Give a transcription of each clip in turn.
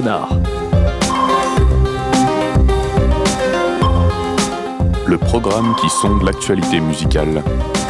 Sonar. Le programme qui sonde l'actualité musicale.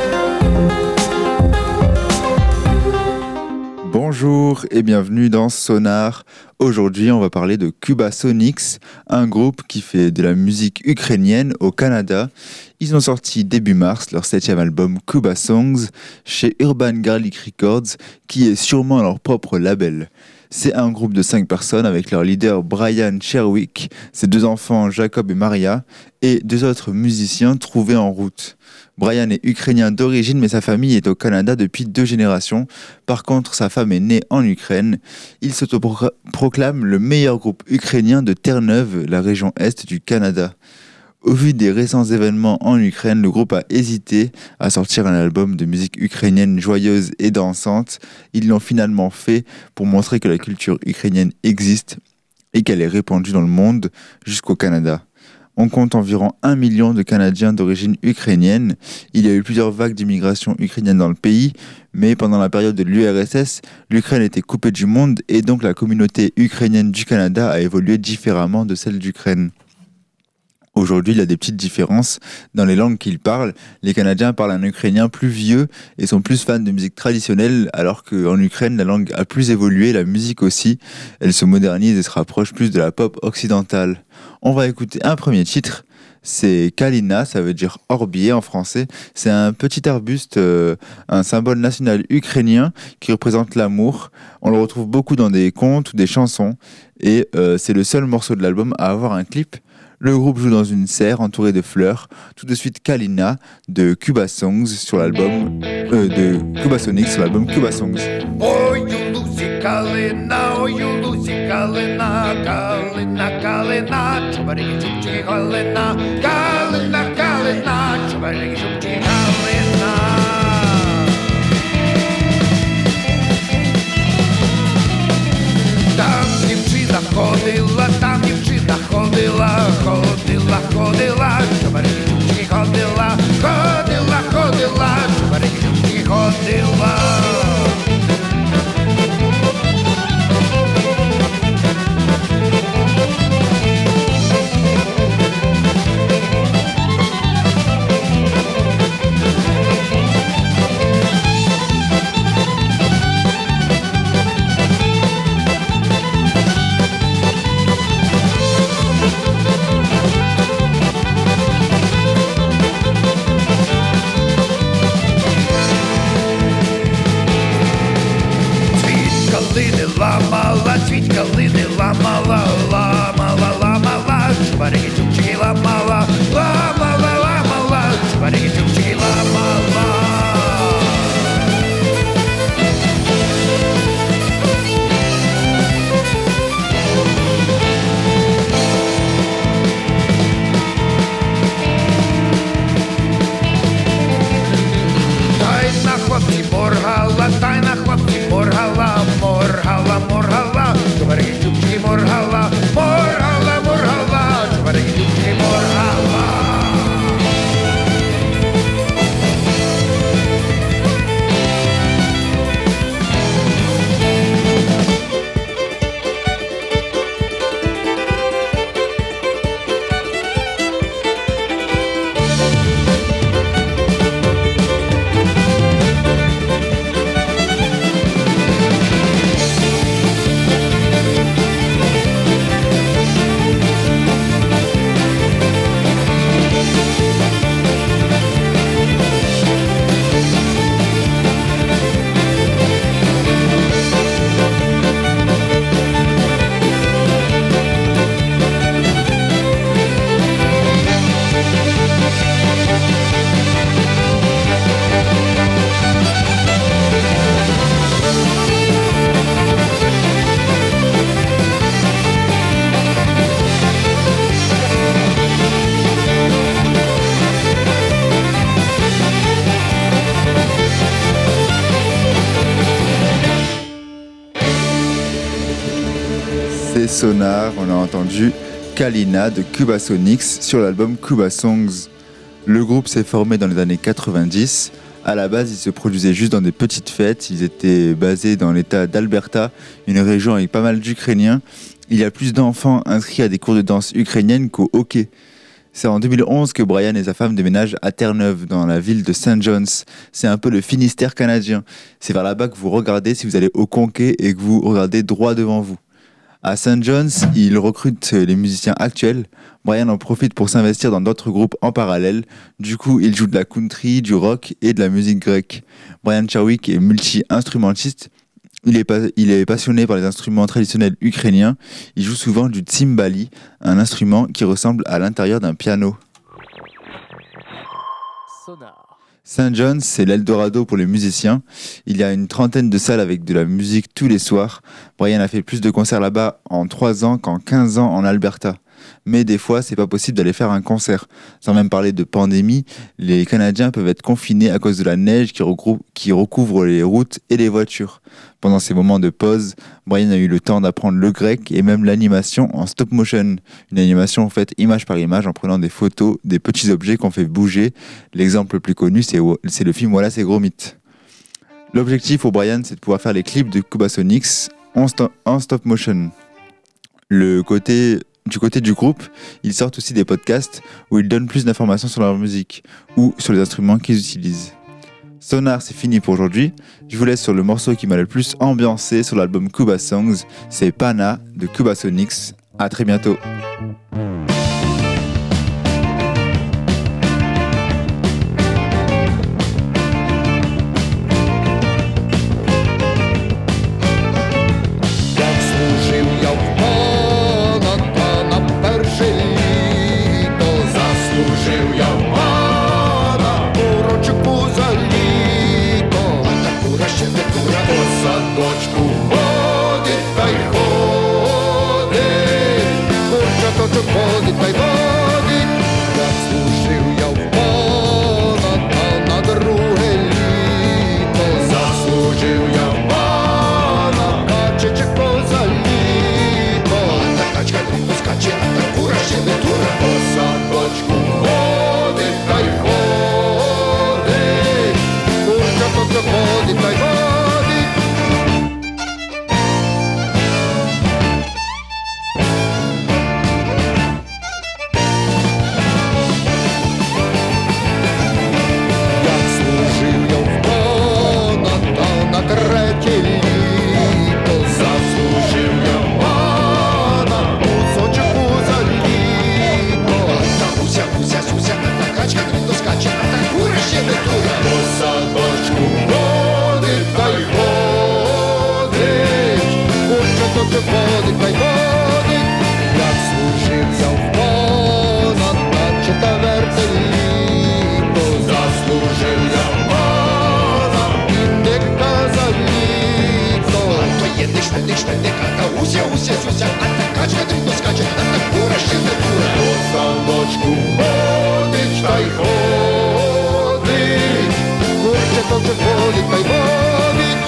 Bonjour et bienvenue dans Sonar. Aujourd'hui, on va parler de Kubasonics, un groupe qui fait de la musique ukrainienne au Canada. Ils ont sorti début mars leur 7e album Kubasongs chez Urban Garlic Records, qui est sûrement leur propre label. C'est un groupe de 5 personnes avec leur leader Brian Cherwick, ses 2 enfants Jacob et Maria, et 2 autres musiciens trouvés en route. Brian est ukrainien d'origine, mais sa famille est au Canada depuis 2 générations. Par contre, sa femme est née en Ukraine. Il s'autoproclame le meilleur groupe ukrainien de Terre-Neuve, la région est du Canada. Au vu des récents événements en Ukraine, le groupe a hésité à sortir un album de musique ukrainienne joyeuse et dansante. Ils l'ont finalement fait pour montrer que la culture ukrainienne existe et qu'elle est répandue dans le monde jusqu'au Canada. On compte environ 1 million de Canadiens d'origine ukrainienne. Il y a eu plusieurs vagues d'immigration ukrainienne dans le pays, mais pendant la période de l'URSS, l'Ukraine était coupée du monde et donc la communauté ukrainienne du Canada a évolué différemment de celle d'Ukraine. Aujourd'hui, il y a des petites différences dans les langues qu'ils parlent. Les Canadiens parlent un ukrainien plus vieux et sont plus fans de musique traditionnelle, alors qu'en Ukraine, la langue a plus évolué, la musique aussi. Elle se modernise et se rapproche plus de la pop occidentale. On va écouter un premier titre, c'est Kalina, ça veut dire orbier en français. C'est un petit arbuste, un symbole national ukrainien qui représente l'amour. On le retrouve beaucoup dans des contes ou des chansons et c'est le seul morceau de l'album à avoir un clip. Le groupe joue dans une serre entourée de fleurs. Tout de suite, Kalina de Kubasongs sur l'album de Kubasonics sur l'album Kubasongs. Oh, you Lucy Kalina, oh, you Lucy Kalina, Kalina, Kalina, Chubarigi Chupchi Kalina, Kalina, Kalina, Chubarigi Chupchi Kalina. Там дівчина ходила, ходила, Чубарики Чубчики ходила, Чубарики Чубчики ходила. Цвіть калини ламала, ламала, ламала, Чубарики Чубчики ламала, ламала, ламала, Чубарики Чубчики ламала. Тайна хлопці моргала, тайна хлопці моргала, моргала, моргала, Чубарики Чубчики моргала, моргала, моргала, Чубарики Чубчики моргала. C'est Sonar, on a entendu Kalina de Kubasonics sur l'album Kubasongs. Le groupe s'est formé dans les années 90. À la base, ils se produisaient juste dans des petites fêtes. Ils étaient basés dans l'état d'Alberta, une région avec pas mal d'Ukrainiens. Il y a plus d'enfants inscrits à des cours de danse ukrainienne qu'au hockey. C'est en 2011 que Brian et sa femme déménagent à Terre-Neuve, dans la ville de St. John's. C'est un peu le Finistère canadien. C'est vers là-bas que vous regardez si vous allez au Conquet et que vous regardez droit devant vous. À St. John's, ils recrutent les musiciens actuels. Brian en profite pour s'investir dans d'autres groupes en parallèle. Du coup, il joue de la country, du rock et de la musique grecque. Brian Charwick est multi-instrumentiste. Il est passionné par les instruments traditionnels ukrainiens. Il joue souvent du tsimbali, un instrument qui ressemble à l'intérieur d'un piano. Sonar. St. John's, c'est l'Eldorado pour les musiciens. Il y a une trentaine de salles avec de la musique tous les soirs. Brian a fait plus de concerts là-bas en 3 ans qu'en 15 ans en Alberta. Mais des fois, c'est pas possible d'aller faire un concert. Sans même parler de pandémie, les Canadiens peuvent être confinés à cause de la neige qui recouvre les routes et les voitures. Pendant ces moments de pause, Brian a eu le temps d'apprendre le grec et même l'animation en stop motion. Une animation faite image par image en prenant des photos des petits objets qu'on fait bouger. L'exemple le plus connu, c'est le film Wallace et Gromit. L'objectif pour Brian, c'est de pouvoir faire les clips de Kubasonics en stop motion. Du côté du groupe, ils sortent aussi des podcasts où ils donnent plus d'informations sur leur musique ou sur les instruments qu'ils utilisent. Sonar, c'est fini pour aujourd'hui. Je vous laisse sur le morceau qui m'a le plus ambiancé sur l'album Kuba Songs. C'est Pana de Kubasonics. À très bientôt. Ходить та й водить, як служив я в понад, а на друге літо заслужив я в пана, качечек поза літо. А та качка дрібно скаче, а та кура ще не тура. По садочку ходить та й ходить, курка то ходить та й водить. Ходить та й водить, як служився в понад, наче таверце літо, заслужив я в пана, і не каза літо. А то є диш-не-диш-не-дик, а та уся-уся-сюся, а та качка дрібно скаче, а та кура ще не кура. По садочку ходить та й ходить, курчаточок ходить та й водить.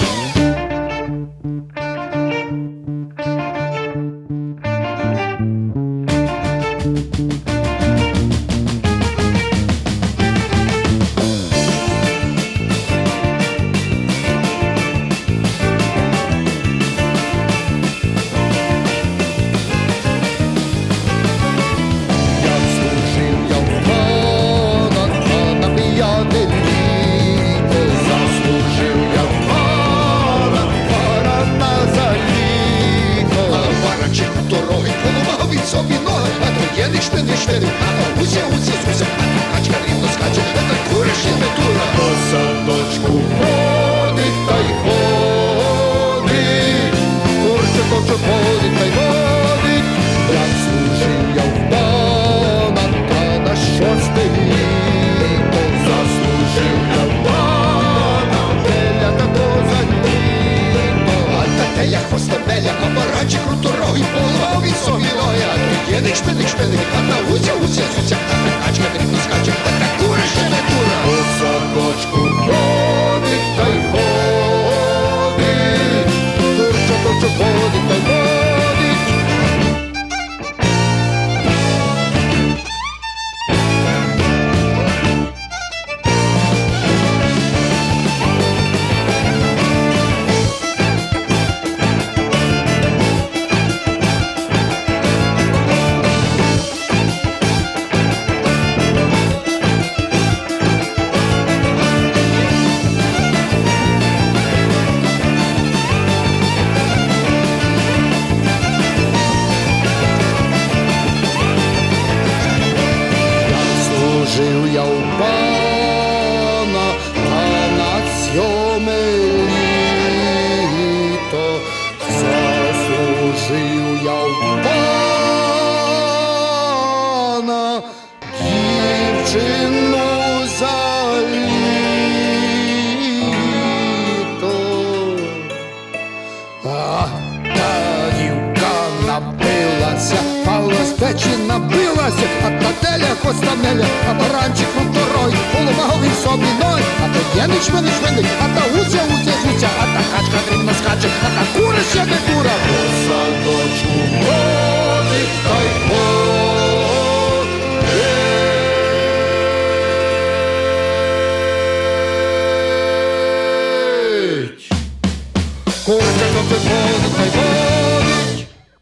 Собі ноги, а то є диш-не-диш-не-дик, а то уся-уся-сюся, а та качка дрібно скаче, а та кура ще не тура. По садочку ходить та й ходить, курчаточок ходить та й водить, як служив я в пана, та на 6-те літо, заслужив я в пана, теля та коза літо. А та теля хвостабеля, а баранчик круторогий, половий собі ноги. Є диш-не-диш-не-дик, а та уся-уся-сюся, а та качка дрібно скаче, а та кура ще не тура. По садочку ходить дівчину за літо. А та дівка напилася, але з печі набилася, а та теля костамеля, а баранчик второй, полумаговий собі ной, а то єнич мене швеник, а та гуся, а та качка дрібно скаче, а та кура ще не кура.